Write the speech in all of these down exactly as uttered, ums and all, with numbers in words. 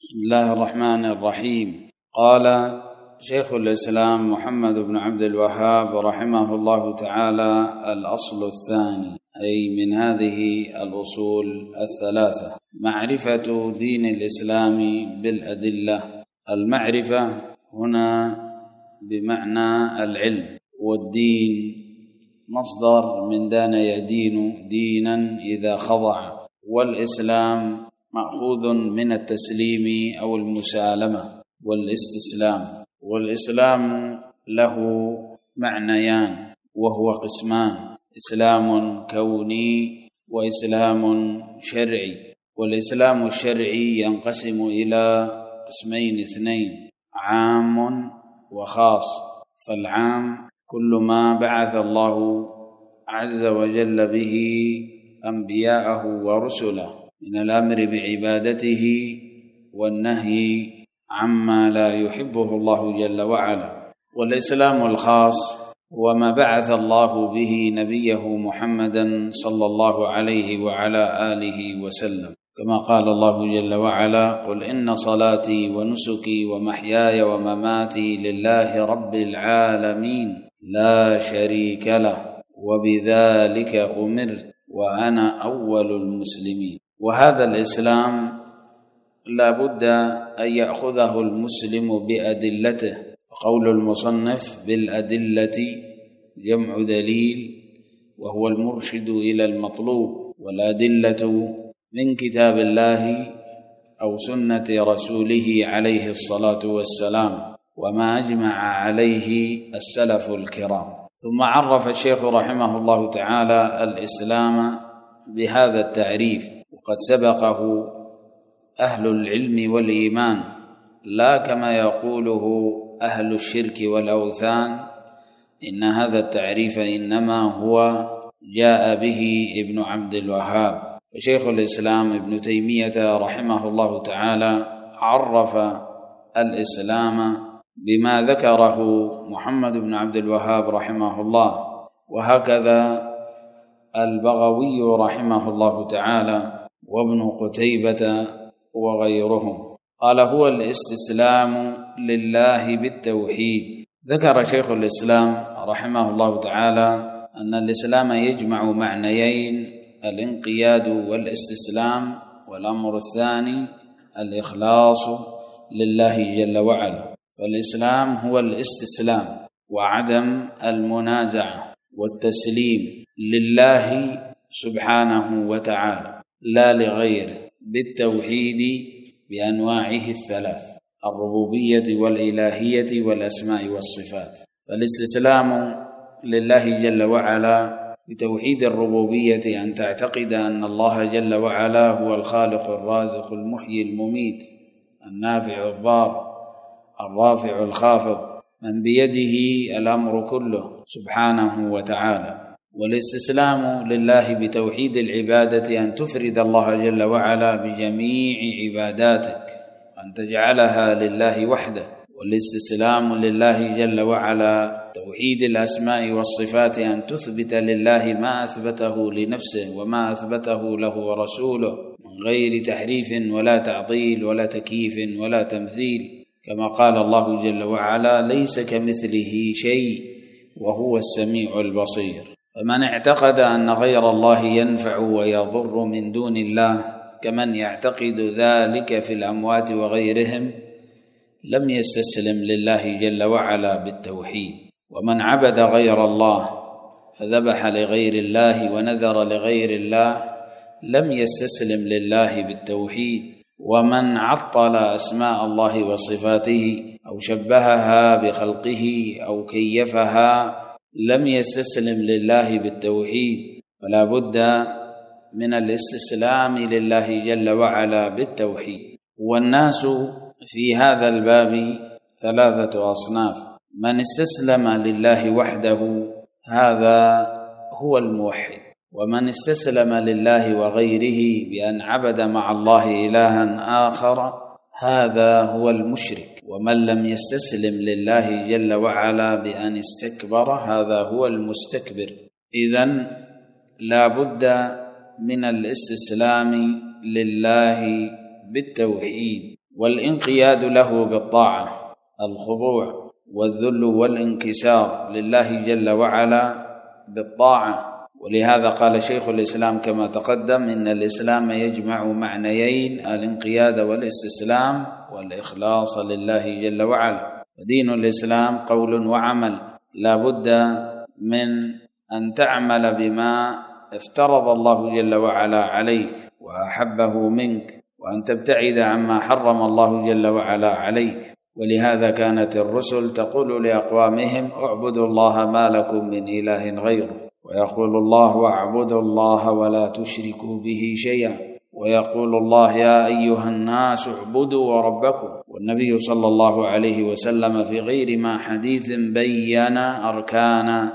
بسم الله الرحمن الرحيم. قال شيخ الإسلام محمد بن عبد الوهاب رحمه الله تعالى: الأصل الثاني، أي من هذه الأصول الثلاثة، معرفة دين الإسلام بالأدلة. المعرفة هنا بمعنى العلم، والدين مصدر من دان يدين دينا إذا خضع، والإسلام مأخوذ من التسليم أو المسالمة والاستسلام. والإسلام له معنيان وهو قسمان: إسلام كوني وإسلام شرعي. والإسلام الشرعي ينقسم إلى قسمين اثنين: عام وخاص. فالعام كل ما بعث الله عز وجل به أنبياءه ورسله من الأمر بعبادته والنهي عما لا يحبه الله جل وعلا. والإسلام الخاص هو ما بعث الله به نبيه محمدا صلى الله عليه وعلى آله وسلم، كما قال الله جل وعلا: قل إن صلاتي ونسكي ومحياي ومماتي لله رب العالمين لا شريك له وبذلك أمرت وأنا أول المسلمين. وهذا الإسلام لا بد أن يأخذه المسلم بأدلته. قول المصنف: بالأدلة جمع دليل، وهو المرشد إلى المطلوب. والأدلة من كتاب الله أو سنة رسوله عليه الصلاة والسلام، وما أجمع عليه السلف الكرام. ثم عرف الشيخ رحمه الله تعالى الإسلام بهذا التعريف، وقد سبقه أهل العلم والإيمان، لا كما يقوله أهل الشرك والأوثان إن هذا التعريف إنما هو جاء به ابن عبد الوهاب. فشيخ الإسلام ابن تيمية رحمه الله تعالى عرف الإسلام بما ذكره محمد بن عبد الوهاب رحمه الله، وهكذا البغوي رحمه الله تعالى وابن قتيبة وغيرهم. قال: هو الاستسلام لله بالتوحيد. ذكر شيخ الإسلام رحمه الله تعالى أن الإسلام يجمع معنيين: الانقياد والاستسلام، والأمر الثاني الإخلاص لله جل وعلا. فالإسلام هو الاستسلام وعدم المنازعة والتسليم لله سبحانه وتعالى لا لغيره، بالتوحيد بأنواعه الثلاث: الربوبية والإلهية والأسماء والصفات. فالاستسلام لله جل وعلا بتوحيد الربوبية أن تعتقد أن الله جل وعلا هو الخالق الرازق المحيي المميت النافع الضار الرافع الخافض، من بيده الأمر كله سبحانه وتعالى. والاستسلام لله بتوحيد العبادة أن تفرد الله جل وعلا بجميع عباداتك، أن تجعلها لله وحده. والاستسلام لله جل وعلا توحيد الأسماء والصفات، أن تثبت لله ما أثبته لنفسه وما أثبته له ورسوله من غير تحريف ولا تعطيل ولا تكييف ولا تمثيل، كما قال الله جل وعلا: ليس كمثله شيء وهو السميع البصير. فمن اعتقد أن غير الله ينفع ويضر من دون الله كمن يعتقد ذلك في الأموات وغيرهم لم يستسلم لله جل وعلا بالتوحيد. ومن عبد غير الله فذبح لغير الله ونذر لغير الله لم يستسلم لله بالتوحيد. ومن عطل أسماء الله وصفاته أو شبهها بخلقه أو كيفها لم يستسلم لله بالتوحيد. فلا بد من الاستسلام لله جل وعلا بالتوحيد. والناس في هذا الباب ثلاثة أصناف: من استسلم لله وحده هذا هو الموحد، ومن استسلم لله وغيره بأن عبد مع الله إلها آخر هذا هو المشرك، ومن لم يستسلم لله جل وعلا بأن استكبر هذا هو المستكبر. إذن لا بد من الاستسلام لله بالتوحيد. والانقياد له بالطاعة، الخضوع والذل والانكسار لله جل وعلا بالطاعة. ولهذا قال شيخ الإسلام كما تقدم إن الإسلام يجمع معنيين: الانقياد والاستسلام والإخلاص لله جل وعلا. ودين الإسلام قول وعمل، لا بد من أن تعمل بما افترض الله جل وعلا عليك وأحبه منك، وأن تبتعد عما حرم الله جل وعلا عليك. ولهذا كانت الرسل تقول لأقوامهم: اعبدوا الله ما لكم من إله غيره، ويقول الله: واعبدوا الله ولا تشركوا به شيئا، ويقول الله: يا أيها الناس اعبدوا ربكم. والنبي صلى الله عليه وسلم في غير ما حديث بين أركان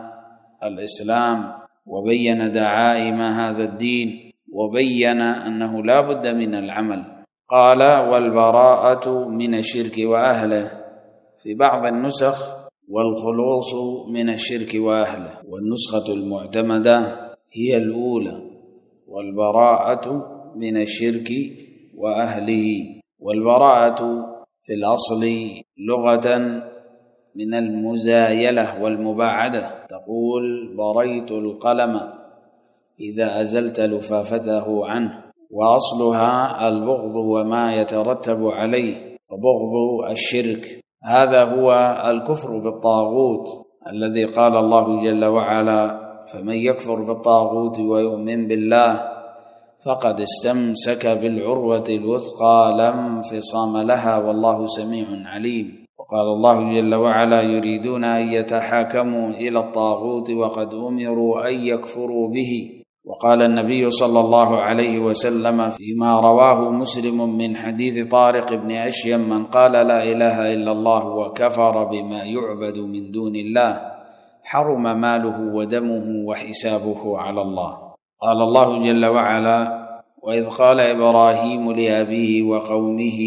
الإسلام وبين دعائم هذا الدين وبين أنه لا بد من العمل. قال: والبراءة من الشرك وأهله، في بعض النسخ والخلوص من الشرك وأهله، والنسخة المعتمدة هي الأولى: والبراءة من الشرك وأهله. والبراءة في الأصل لغة من المزايلة والمباعدة، تقول: بريت القلم إذا أزلت لفافته عنه، وأصلها البغض وما يترتب عليه، فبغض الشرك هذا هو الكفر بالطاغوت الذي قال الله جل وعلا: فمن يكفر بالطاغوت ويؤمن بالله فقد استمسك بالعروة الوثقى لا انفصام لها والله سميع عليم. وقال الله جل وعلا: يريدون أن يتحاكموا إلى الطاغوت وقد أمروا أن يكفروا به. وقال النبي صلى الله عليه وسلم فيما رواه مسلم من حديث طارق بن أشيم: من قال لا إله إلا الله وكفر بما يعبد من دون الله حرم ماله ودمه وحسابه على الله. قال الله جل وعلا: وإذ قال إبراهيم لأبيه وقومه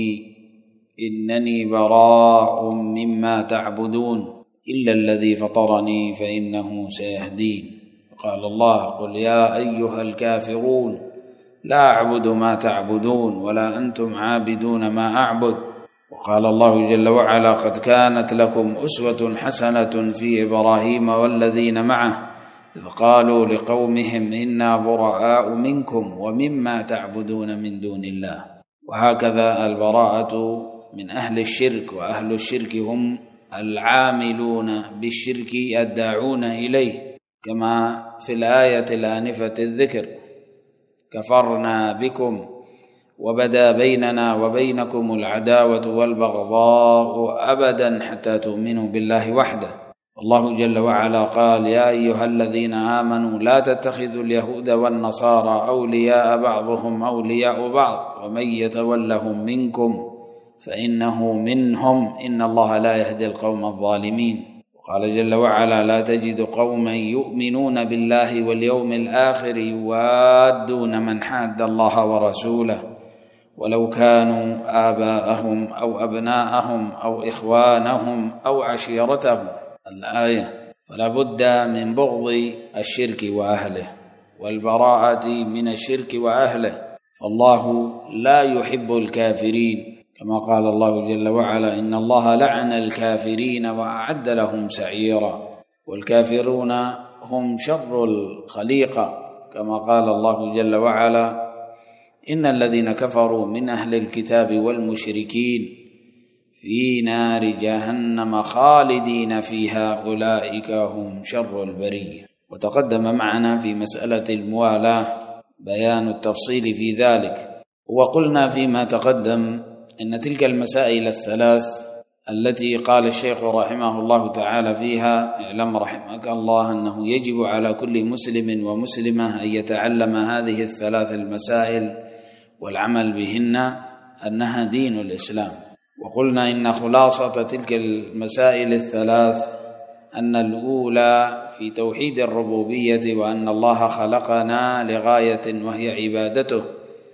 إنني براء مما تعبدون إلا الذي فطرني فإنه سيهدين. قال الله: قل يا أيها الكافرون لا أعبد ما تعبدون ولا أنتم عابدون ما أعبد. وقال الله جل وعلا: قد كانت لكم أسوة حسنة في إبراهيم والذين معه إذ قالوا لقومهم إنا براء منكم ومما تعبدون من دون الله. وهكذا البراءة من أهل الشرك، وأهل الشرك هم العاملون بالشرك الداعون إليه، كما في الآية الآنفة الذكر: كفرنا بكم وبدا بيننا وبينكم العداوة والبغضاء أبدا حتى تؤمنوا بالله وحده. الله جل وعلا قال: يا أيها الذين آمنوا لا تتخذوا اليهود والنصارى أولياء بعضهم أولياء بعض ومن يتولهم منكم فإنه منهم إن الله لا يهدي القوم الظالمين. قال جل وعلا: لا تجد قوما يؤمنون بالله واليوم الآخر يوادون من حاد الله ورسوله ولو كانوا آباءهم أو أبناءهم أو إخوانهم أو عشيرتهم. الآية. فلا بد من بغض الشرك وأهله والبراءة من الشرك وأهله، فالله لا يحب الكافرين، كما قال الله جل وعلا: إن الله لعن الكافرين وأعد لهم سعيرا. والكافرون هم شر الخليقة، كما قال الله جل وعلا: إن الذين كفروا من أهل الكتاب والمشركين في نار جهنم خالدين فيها أولئك هم شر البرية. وتقدم معنا في مسألة الموالاة بيان التفصيل في ذلك. وقلنا فيما تقدم إن تلك المسائل الثلاث التي قال الشيخ رحمه الله تعالى فيها: اعلم رحمك الله أنه يجب على كل مسلم ومسلمة أن يتعلم هذه الثلاث المسائل والعمل بهن أنها دين الإسلام. وقلنا إن خلاصة تلك المسائل الثلاث أن الأولى في توحيد الربوبية، وأن الله خلقنا لغاية وهي عبادته،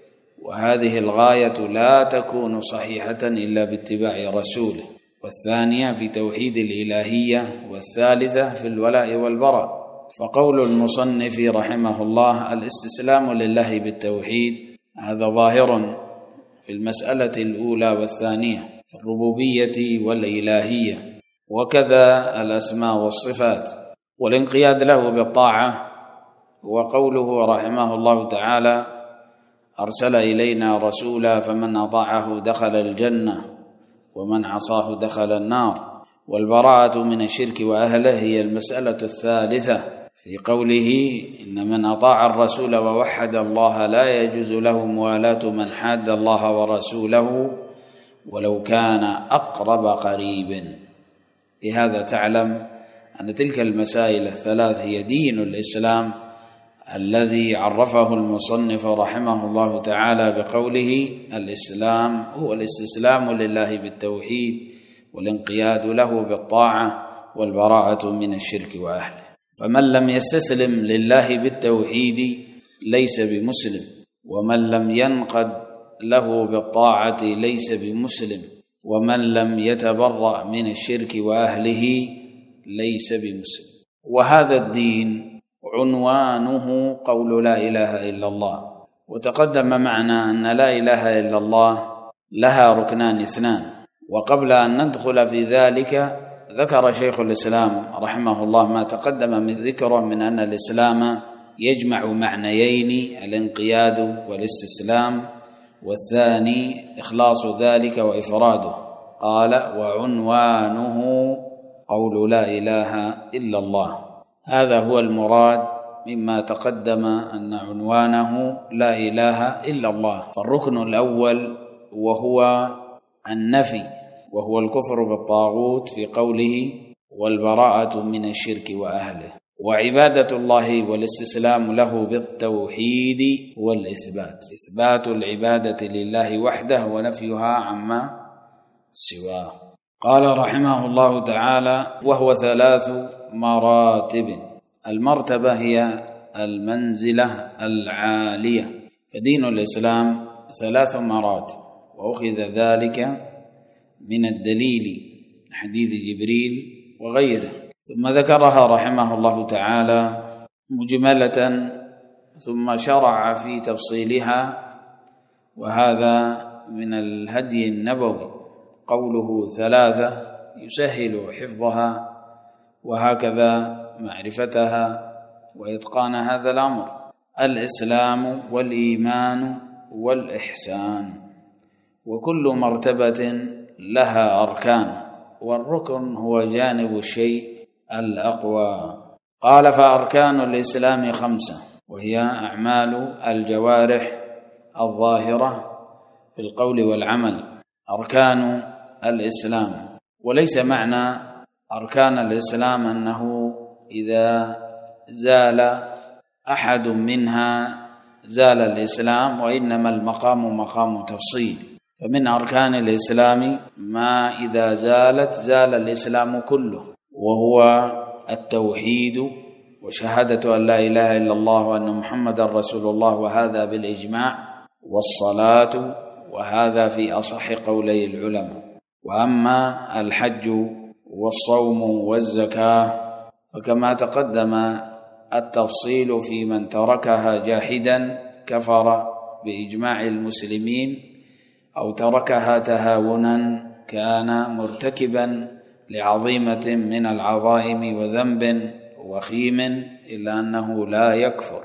وهذه الغاية لا تكون صحيحة إلا باتباع رسوله. والثانية في توحيد الإلهية، والثالثة في الولاء والبراء. فقول المصنف رحمه الله: الاستسلام لله بالتوحيد هذا ظاهر في المسألة الأولى والثانية في الربوبية والإلهية، وكذا الأسماء والصفات. والانقياد له بالطاعة وقوله رحمه الله تعالى: أرسل إلينا رسولا فمن أطاعه دخل الجنة ومن عصاه دخل النار. والبراءة من الشرك وأهله هي المسألة الثالثة في قوله: إن من أطاع الرسول ووحد الله لا يجوز له موالاة من حاد الله ورسوله ولو كان أقرب قريب. بهذا تعلم أن تلك المسائل الثلاث هي دين الإسلام الذي عرفه المصنف رحمه الله تعالى بقوله: الإسلام هو الاستسلام لله بالتوحيد والانقياد له بالطاعة والبراءة من الشرك وأهله. فمن لم يستسلم لله بالتوحيد ليس بمسلم، ومن لم ينقد له بالطاعة ليس بمسلم، ومن لم يتبرأ من الشرك وأهله ليس بمسلم. وهذا الدين عنوانه قول لا إله إلا الله. وتقدم معنا أن لا إله إلا الله لها ركنان اثنان. وقبل أن ندخل في ذلك ذكر شيخ الإسلام رحمه الله ما تقدم من ذكره من أن الإسلام يجمع معنيين: الانقياد والاستسلام، والثاني إخلاص ذلك وإفراده. قال: وعنوانه قول لا إله إلا الله. هذا هو المراد مما تقدم أن عنوانه لا إله إلا الله. فالركن الأول وهو النفي، وهو الكفر بالطاغوت في قوله: والبراءة من الشرك وأهله، وعبادة الله والاستسلام له بالتوحيد والإثبات، إثبات العبادة لله وحده ونفيها عما سواه. قال رحمه الله تعالى: وهو ثلاث مراتب. المرتبة هي المنزلة العالية. فدين الإسلام ثلاث مراتب، وأخذ ذلك من الدليل حديث جبريل وغيره، ثم ذكرها رحمه الله تعالى مجملة ثم شرع في تفصيلها. وهذا من الهدي النبوي، قوله ثلاثة يسهل حفظها وهكذا معرفتها وإتقان هذا الأمر: الإسلام والإيمان والإحسان. وكل مرتبة لها أركان، والركن هو جانب الشيء الأقوى. قال: فأركان الإسلام خمسة، وهي أعمال الجوارح الظاهرة في القول والعمل. أركان الإسلام، وليس معنى أركان الإسلام أنه إذا زال أحد منها زال الإسلام، وإنما المقام مقام تفصيل. فمن أركان الإسلام ما إذا زالت زال الإسلام كله، وهو التوحيد وشهادة أن لا إله إلا الله وأن محمد رسول الله، وهذا بالإجماع، والصلاة، وهذا في أصح قولي العلماء. وأما الحج والصوم والزكاة فكما تقدم التفصيل في من تركها جاحدا كفر بإجماع المسلمين، أو تركها تهاونا كان مرتكبا لعظيمة من العظائم وذنب وخيم، إلا أنه لا يكفر.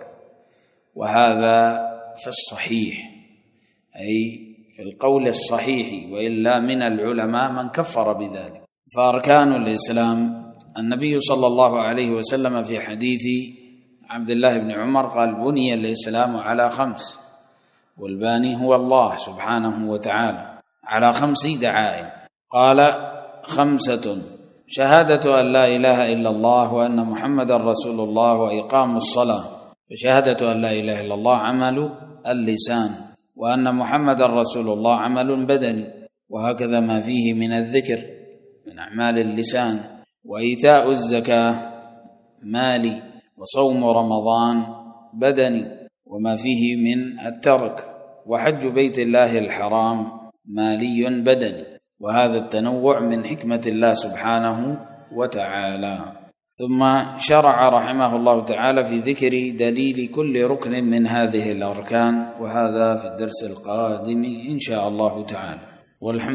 وهذا في الصحيح، أي في القول الصحيح، وإلا من العلماء من كفر بذلك. فأركان الإسلام، النبي صلى الله عليه وسلم في حديث عبد الله بن عمر قال: بني الإسلام على خمس، والباني هو الله سبحانه وتعالى، على خمس دعائم. قال: خمسة: شهادة أن لا إله إلا الله وأن محمد رسول الله وإقام الصلاة. فشهادة أن لا إله إلا الله عمل اللسان، وأن محمد رسول الله عمل بدني، وهكذا ما فيه من الذكر من أعمال اللسان. وإيتاء الزكاة مالي، وصوم رمضان بدني وما فيه من الترك، وحج بيت الله الحرام مالي بدني. وهذا التنوع من حكمة الله سبحانه وتعالى. ثم شرع رحمه الله تعالى في ذكر دليل كل ركن من هذه الأركان، وهذا في الدرس القادم إن شاء الله تعالى. والحمد